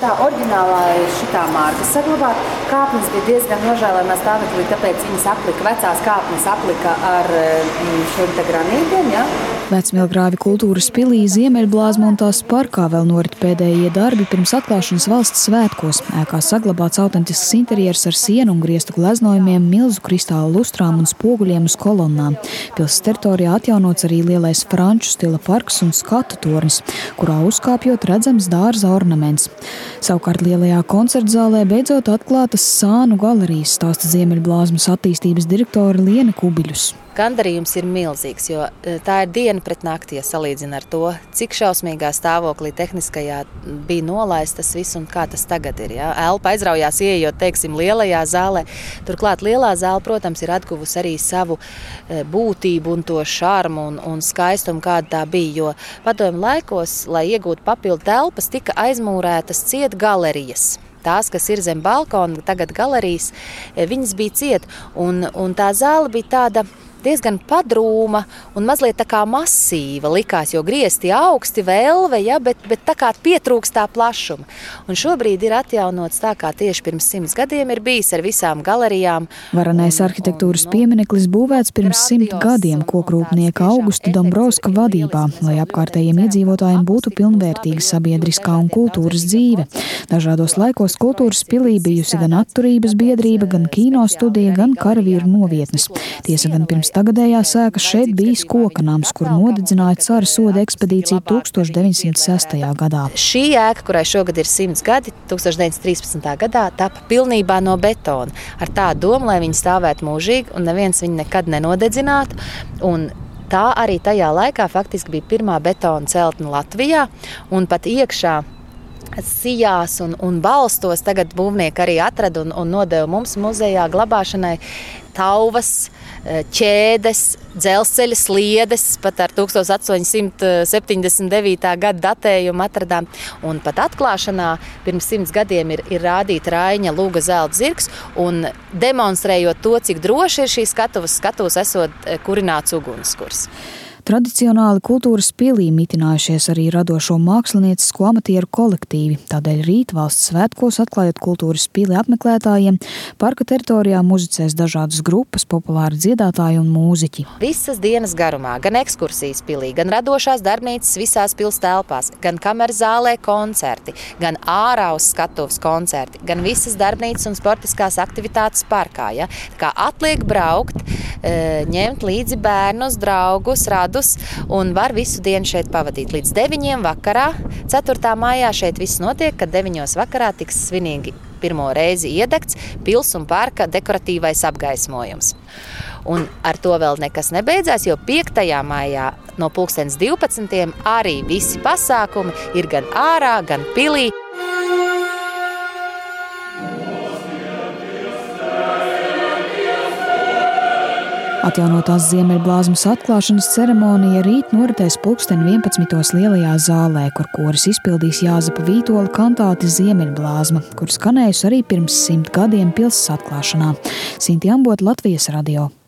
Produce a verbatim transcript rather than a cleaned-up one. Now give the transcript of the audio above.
Tā oriģinālā ir šitā mārka saglabāta. Kāpnes bija diezgan nožēlojamā stāvoklī, tāpēc viņas aplika, vecās kāpnes aplika ar šiem te granītiem, ja? Vecmilgrāvi kultūras pilī, Ziemeļblāzma un tās parkā vēl norit pēdējie darbi pirms atklāšanas valsts svētkos. Ēkā saglabāts autentisks interjers ar sienu un griestu gleznojumiem, milzu kristāla lustrām un spoguļiem uz kolonnām. Pils teritorijā atjaunots arī lielais franču stila parks un skatu tornis, kurā uzkāpjot redzams dārza ornaments. Savukārt lielajā koncertzālē beidzot atklātas sānu galerijas, stāsta Ziemeļblāzmas attīstības direktore Liene Kubiļus. Gandarījums ir milzīgs, jo tā ir diena pret nakti, ja salīdzina ar to, cik šausmīgā stāvoklī tehniskajā bija nolaistas viss un kā tas tagad ir. Ja? Elpa aizraujās ieejot, teiksim, lielajā zālē. Turklāt lielā zāle, protams, ir atguvusi arī savu būtību un to šarmu un, un skaistumu, kāda tā bija. Jo padomju laikos, lai iegūtu papildu telpas, tika aizmūrētas ciet galerijas. Tās, kas ir zem balkona, tagad galerijas, viņas bija ciet. Un, un tā zāle bija tāda diezgan padrūma un mazliet tā kā masīva likās, jo griezti augsti, velve, ja, bet, bet tā kā pietrūkst tā plašuma. Un šobrīd ir atjaunots tā, kā tieši pirms simts gadiem ir bijis ar visām galerijām. Varanais arhitektūras piemineklis būvēts pirms simt gadiem kokrūpnieka Augusta Dombrovska vadībā, lai apkārtējiem iedzīvotājiem būtu pilnvērtīga sabiedriskā un kultūras dzīve. Dažādos laikos kultūras pilī bijusi gan atturības biedrība, gan kino studija, gan karavīru novietnes. Tiesa gan pirms tagadējā sēka šeit bijis kokanams, kur nodedzināja cara soda ekspedīciju tūkstoš deviņsimt sestajā gadā. Šī ēka, kurai šogad ir simts gadi, tūkstoš deviņsimt trīspadsmitā gadā, tapa pilnībā no betona. Ar tādu domu, lai viņi stāvētu mūžīgi un neviens viņu nekad nenodedzinātu. Un tā arī tajā laikā faktiski bija pirmā betona celtne Latvijā un pat iekšā sijās un, un balstos tagad būvnieki arī atrada un, un nodeva mums muzejā glabāšanai tauvas, ķēdes, dzelzceļa sliedes, pat ar tūkstoš astoņsimt septiņdesmit devītā gada datējumu atradām. Un pat atklāšanā pirms simts gadiem ir, ir rādīta Raiņa Lūga zelta zirgs un demonstrējot to, cik droši ir šī skatuvas, skatuvas esot kurināts ugunskurs. Tradicionāli kultūras pilī mitinājušies arī radošo māksliniecisko amatieru kolektīvi. Tādēļ rīt valsts svētkos, atklājot kultūras pili apmeklētājiem, parka teritorijā muzicēs dažādas grupas, populāri dziedātāji un mūziķi. Visas dienas garumā, gan ekskursijas pilī, gan radošās darbnīcas visās pils telpās, gan kameras zālē koncerti, gan ārā uz skatuves koncerti, gan visas darbnīcas un sportiskās aktivitātes parkā. Ja? Kā atliek braukt, ņemt līdzi bērnus, draugus, radus un var visu dienu šeit pavadīt. Līdz deviņiem vakarā, ceturtā maijā šeit viss notiek, kad deviņos vakarā tiks svinīgi pirmo reizi iedegts pils un parka dekoratīvais apgaismojums. Un ar to vēl nekas nebeidzās, jo piektajā maijā no pulkstens divpadsmitiem arī visi pasākumi ir gan ārā, gan pilī. Atjaunotās Ziemeļblāzmas atklāšanas ceremonija rīt noritēs pulksten vienpadsmitos lielajā zālē, kur koris izpildīs Jāzepa Vītola kantāti Ziemeļblāzma, kur skanējusi arī pirms simt gadiem pilsas atklāšanā. Sinti Ambota, Latvijas radio.